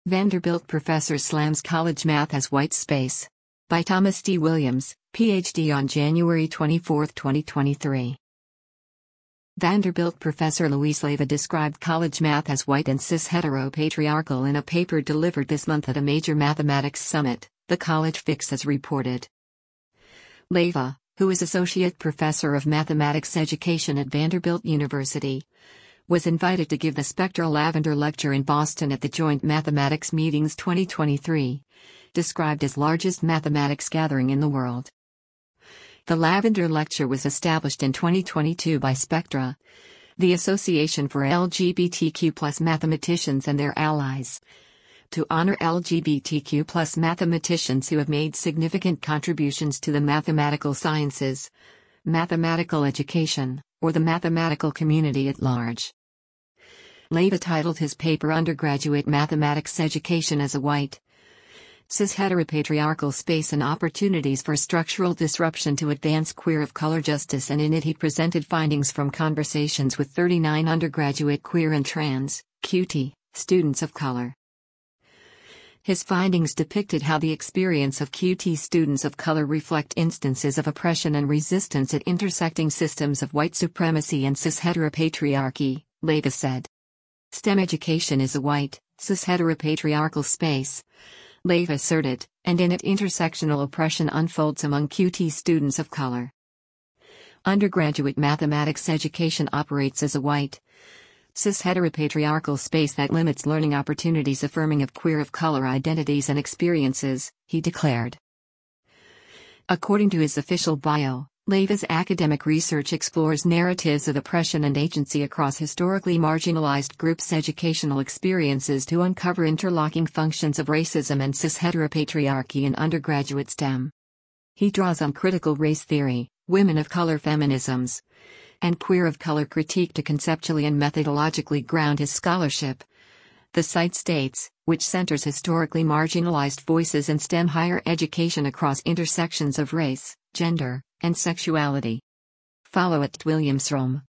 Vanderbilt professor slams college math as white space. By Thomas D. Williams, Ph.D. on January 24, 2023. Vanderbilt professor Luis Leiva described college math as white and cis-heteropatriarchal in a paper delivered this month at a major mathematics summit, the College Fix has reported. Leiva, who is Associate Professor of Mathematics Education at Vanderbilt University, was invited to give the Spectral Lavender Lecture in Boston at the Joint Mathematics Meetings 2023, described as largest mathematics gathering in the world. The Lavender Lecture was established in 2022 by Spectra, the Association for LGBTQ+ mathematicians and their allies, to honor LGBTQ+ mathematicians who have made significant contributions to the mathematical sciences, mathematical education, or the mathematical community at large. Leiva titled his paper Undergraduate Mathematics Education as a White, Cis-Heteropatriarchal Space and Opportunities for Structural Disruption to Advance Queer of Color Justice, and in it he presented findings from conversations with 39 undergraduate queer and trans, QT, students of color. His findings depicted how the experience of QT students of color reflect instances of oppression and resistance at intersecting systems of white supremacy and cis-heteropatriarchy, Leiva said. STEM education is a white, cis-heteropatriarchal space, Leiva asserted, and in it intersectional oppression unfolds among QT students of color. Undergraduate mathematics education operates as a white, cis-heteropatriarchal space that limits learning opportunities affirming of queer of color identities and experiences, he declared. According to his official bio, Leiva's academic research explores narratives of oppression and agency across historically marginalized groups' educational experiences to uncover interlocking functions of racism and cis-heteropatriarchy in undergraduate STEM. He draws on critical race theory, women of color feminisms, and queer of color critique to conceptually and methodologically ground his scholarship. The site states, which centers historically marginalized voices in STEM higher education across intersections of race, gender, and sexuality. Follow @WilliamsRome.